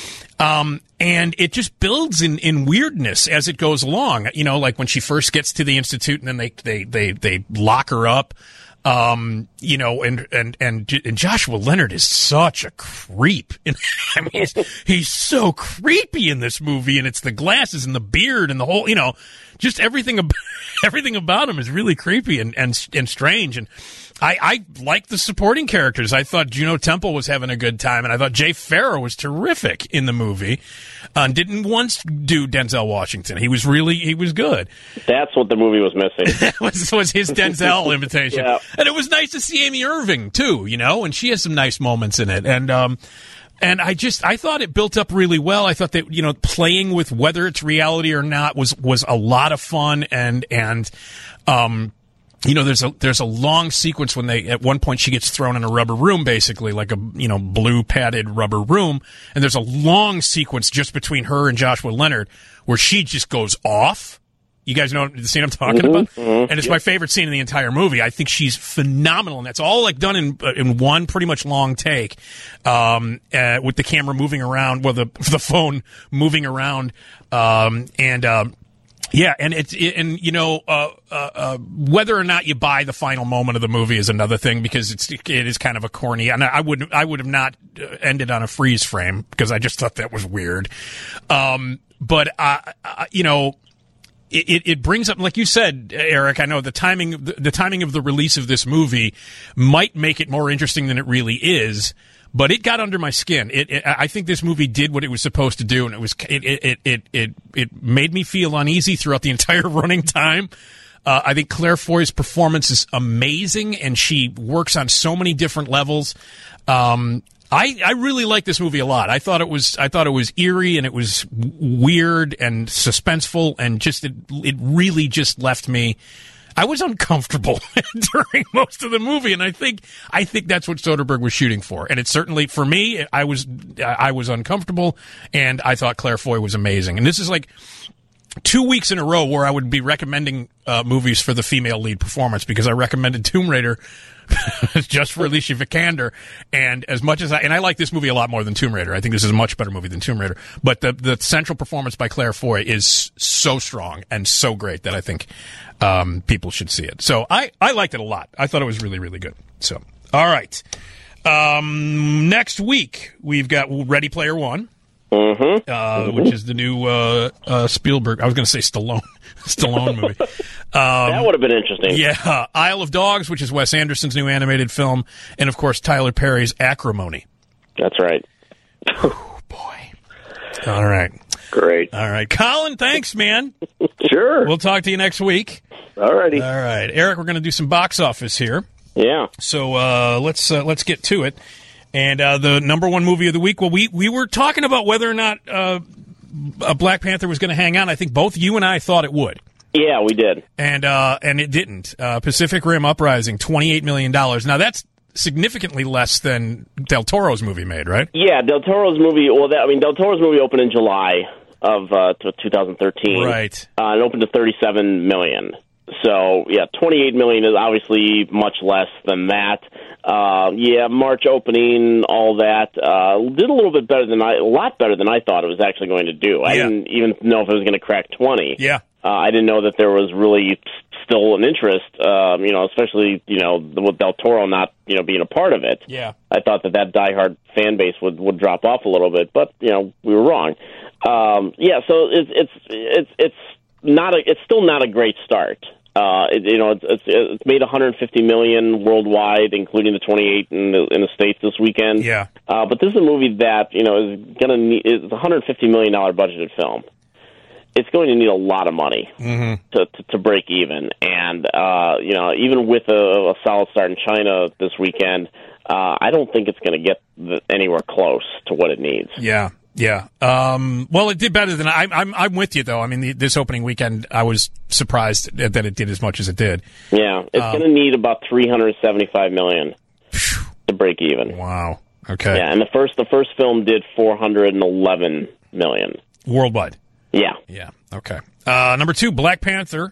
Um, and it just builds in, in weirdness as it goes along. You know, like when she first gets to the Institute and then they, they, they, they lock her up. Um, you know, and, and, and, and Joshua Leonard is such a creep. I mean, he's, he's so creepy in this movie, and it's the glasses and the beard and the whole, you know, just everything, ab- everything about him is really creepy and, and, and strange. And I, I like the supporting characters. I thought Juno Temple was having a good time, and I thought Jay Farrow was terrific in the movie. Uh, didn't once do Denzel Washington. He was really, he was good. That's what the movie was missing. That was, was his Denzel invitation. Yeah. And it was nice to see Amy Irving, too, you know, and she has some nice moments in it. And, um, And I just, I thought it built up really well. I thought that, you know, playing with whether it's reality or not was, was a lot of fun. And, and, um, you know, there's a, there's a long sequence when they, at one point she gets thrown in a rubber room, basically, like a, you know, blue padded rubber room. And there's a long sequence just between her and Joshua Leonard where she just goes off. You guys know the scene I'm talking mm-hmm, about? Mm-hmm, and it's yep. my favorite scene in the entire movie. I think she's phenomenal, and that's all like done in in one pretty much long take, um, uh, with the camera moving around, well, the the phone moving around, um, and. Um, Yeah, and it's it, and you know uh, uh, uh, whether or not you buy the final moment of the movie is another thing, because it's it is kind of a corny. And I would I would have not ended on a freeze frame because I just thought that was weird. Um, but uh, uh, you know, it, it brings up, like you said, Eric. I know the timing the, the timing of the release of this movie might make it more interesting than it really is. But it got under my skin. It, it, I think this movie did what it was supposed to do, and it was it it it it, it made me feel uneasy throughout the entire running time. Uh, I think Claire Foy's performance is amazing, and she works on so many different levels. Um, I I really like this movie a lot. I thought it was I thought it was eerie, and it was weird and suspenseful, and just it it really just left me. I was uncomfortable during most of the movie, and I think I think that's what Soderbergh was shooting for. And it certainly, for me, I was I was uncomfortable, and I thought Claire Foy was amazing. And this is like two weeks in a row where I would be recommending uh, movies for the female lead performance, because I recommended Tomb Raider just for Alicia Vikander. And as much as I, and I like this movie a lot more than Tomb Raider. I think this is a much better movie than Tomb Raider. But the, the central performance by Claire Foy is so strong and so great that I think um, people should see it. So I, I liked it a lot. I thought it was really, really good. So, all right. Um, next week, we've got Ready Player One. Mm-hmm. Uh, mm-hmm. Which is the new uh, uh, Spielberg. I was going to say Stallone, Stallone movie. Um, that would have been interesting. Yeah, Isle of Dogs, which is Wes Anderson's new animated film, and of course Tyler Perry's Acrimony. That's right. Oh boy! All right, Great. all right, Colin. Thanks, man. Sure. We'll talk to you next week. All righty. All right, Eric. We're going to do some box office here. Yeah. So uh, let's uh, let's get to it. And uh, the number one movie of the week, well, we, we were talking about whether or not uh, a Black Panther was going to hang on. I think both you and I thought it would. Yeah, we did. And uh, and it didn't. Uh, Pacific Rim Uprising, twenty-eight million dollars. Now, that's significantly less than Del Toro's movie made, right? Yeah, Del Toro's movie, well, that, I mean, Del Toro's movie opened in July of uh, twenty thirteen. Right. Uh, and opened to thirty-seven million dollars. So, yeah, twenty-eight million dollars is obviously much less than that. Uh, yeah, March opening, all that. Uh, did a little bit better than I, a lot better than I thought it was actually going to do. I Yeah. didn't even know if it was going to crack twenty. Yeah. Uh, I didn't know that there was really still an interest, um, you know, especially, you know, with Del Toro not, you know, being a part of it. Yeah. I thought that that diehard fan base would, would drop off a little bit, but, you know, we were wrong. Um, yeah, so it's, it's, it's, it's not a, it's still not a great start. Uh, it, you know, it's, it's, it's made one hundred fifty million dollars worldwide, including the twenty-eight in the, in the States this weekend. Yeah. Uh, but this is a movie that, you know, is going to need, it's a one hundred fifty million dollars budgeted film. It's going to need a lot of money Mm-hmm. to, to to break even, and uh, you know, even with a, a solid start in China this weekend, uh, I don't think it's going to get the, anywhere close to what it needs. Yeah. Yeah. Um, well, it did better than I, I'm. I'm with you, though. I mean, the, this opening weekend, I was surprised that it did as much as it did. Yeah, it's Um, going to need about three hundred seventy-five million dollars to break even. Wow. Okay. Yeah, and the first the first film did four hundred eleven million dollars Worldwide. Yeah. Yeah. Okay. Uh, number two, Black Panther.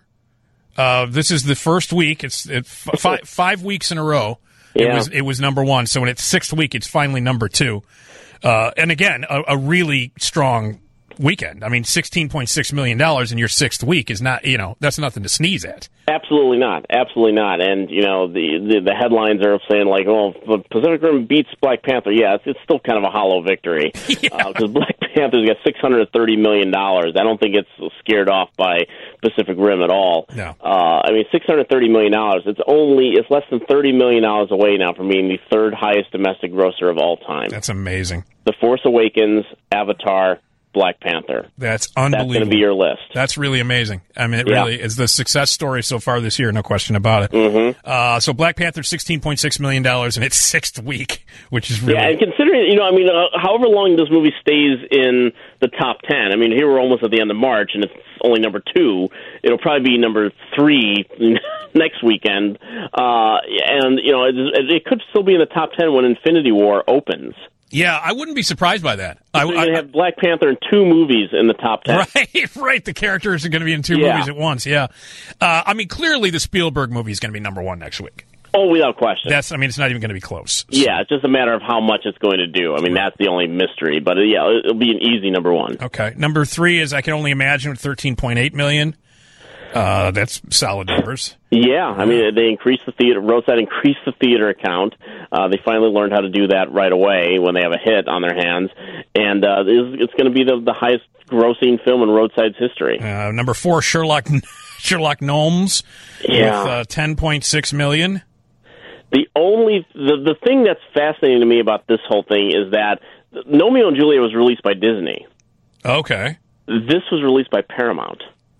Uh, this is the first week. It's it, f- five, five weeks in a row. It Yeah. was it was number one. So in its sixth week, it's finally number two. Uh, and again, a, a really strong weekend. I mean, sixteen point six million dollars in your sixth week is not, you know, that's nothing to sneeze at. Absolutely not. Absolutely not. And, you know, the, the, the headlines are saying, like, well, Pacific Rim beats Black Panther. Yeah, it's, it's still kind of a hollow victory. Because Yeah. uh, Black Panther's got six hundred thirty million dollars. I don't think it's scared off by Pacific Rim at all. No. Uh, I mean, six hundred thirty million dollars. It's only, it's less than thirty million dollars away now from being the third highest domestic grosser of all time. That's amazing. The Force Awakens, Avatar, Black Panther. That's That's unbelievable. going to be your list. That's really amazing. I mean, it Yeah. really is the success story so far this year, no question about it. Mm-hmm. Uh, so Black Panther, sixteen point six million dollars in its sixth week, which is really... Yeah, and considering, you know, I mean, uh, however long this movie stays in the top ten, I mean, here we're almost at the end of March, and it's only number two. It'll probably be number three next weekend. Uh, and, you know, it, it could still be in the top ten when Infinity War opens. Yeah, I wouldn't be surprised by that. I You're going to have Black Panther in two movies in the top ten. Right, right. The characters are going to be in two yeah. movies at once, yeah. Uh, I mean, clearly the Spielberg movie is going to be number one next week. Oh, without question. That's. I mean, it's not even going to be close. So. Yeah, it's just a matter of how much it's going to do. I mean, that's the only mystery. But, uh, yeah, it'll be an easy number one. Okay. Number three is I Can Only Imagine with thirteen point eight million dollars. Uh, that's solid numbers. Yeah, I mean, they increased the theater, Roadside increased the theater account. Uh, they finally learned how to do that right away when they have a hit on their hands. And uh, it's, it's going to be the, the highest grossing film in Roadside's history. Uh, number four, Sherlock Sherlock Gnomes yeah. with uh, ten point six million dollars. The only, the, the thing that's fascinating to me about this whole thing is that Romeo and Juliet was released by Disney. Okay. This was released by Paramount.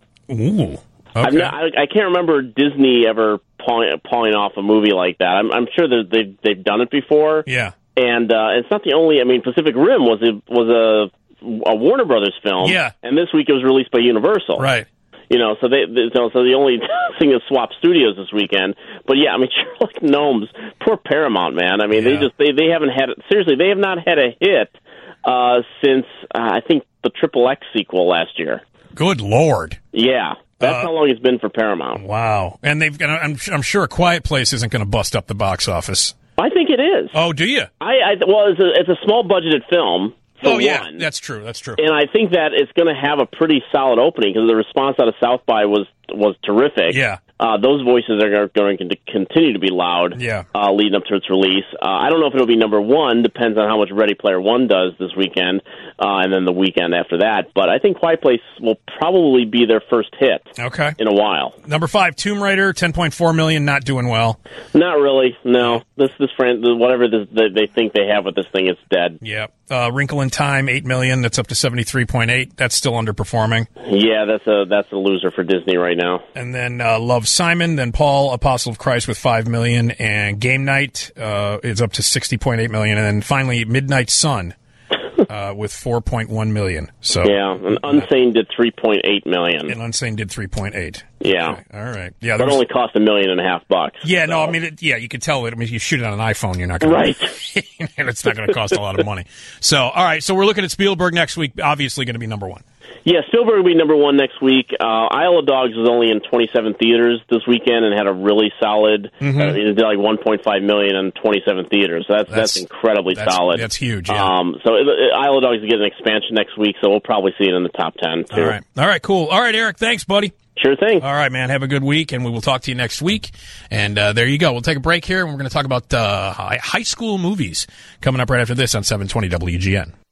Ooh. Okay. Not, I, I can't remember Disney ever pawing, pawing off a movie like that. I'm, I'm sure that they've they've done it before. Yeah, and uh, it's not the only. I mean, Pacific Rim was a was a, a Warner Brothers film. Yeah, and this week it was released by Universal. Right. You know, so they, they so, so the only thing is swap studios this weekend. But yeah, I mean, Sherlock Gnomes, poor Paramount, man. I mean, yeah. they just they they haven't had seriously they have not had a hit uh, since uh, I think the Triple X sequel last year. Good Lord. Yeah. That's uh, how long it's been for Paramount. Wow. And they've got, I'm, I'm sure A Quiet Place isn't going to bust up the box office. I think it is. Oh, do you? I, I Well, it's a, it's a small budgeted film. For oh, yeah. one. That's true. That's true. And I think that it's going to have a pretty solid opening because the response out of South by was, was terrific. Yeah. Uh, those voices are going to continue to be loud yeah. uh, leading up to its release. Uh, I don't know if it'll be number one. Depends on how much Ready Player One does this weekend uh, and then the weekend after that. But I think Quiet Place will probably be their first hit okay. in a while. Number five, Tomb Raider, ten point four million dollars, not doing well. Not really, no. This this friend, whatever this, they think they have with this thing, it's dead. Yeah. Uh, Wrinkle in Time, eight million dollars. That's up to seventy-three point eight. That's still underperforming. Yeah, that's a that's a loser for Disney right now. And then uh, Love, Simon, then Paul, Apostle of Christ with five million dollars, and Game Night uh, is up to sixty point eight million dollars, and then finally Midnight Sun uh, with four point one million dollars. So yeah, and Unsane did three point eight million dollars. And Unsane did three point eight. Yeah. Okay. All right. Yeah, that only cost a million and a half bucks. Yeah, so. no, I mean, it, yeah, you can tell it. I mean, you shoot it on an iPhone, you're not going right. to. And it's not going to cost a lot of money. So, all right, so we're looking at Spielberg next week, obviously going to be number one. Yeah, Spielberg will be number one next week. Uh, Isle of Dogs was only in twenty-seven theaters this weekend and had a really solid, mm-hmm. uh, it did like one point five million dollars in twenty-seven theaters. So that's, that's, that's incredibly that's, solid. That's huge, yeah. Um, so it, it, Isle of Dogs will get an expansion next week, so we'll probably see it in the top ten, too. All right, all right, cool. All right, Eric, thanks, buddy. Sure thing. All right, man. Have a good week, and we will talk to you next week. And uh, there you go. We'll take a break here, and we're going to talk about uh, high school movies coming up right after this on seven twenty W G N.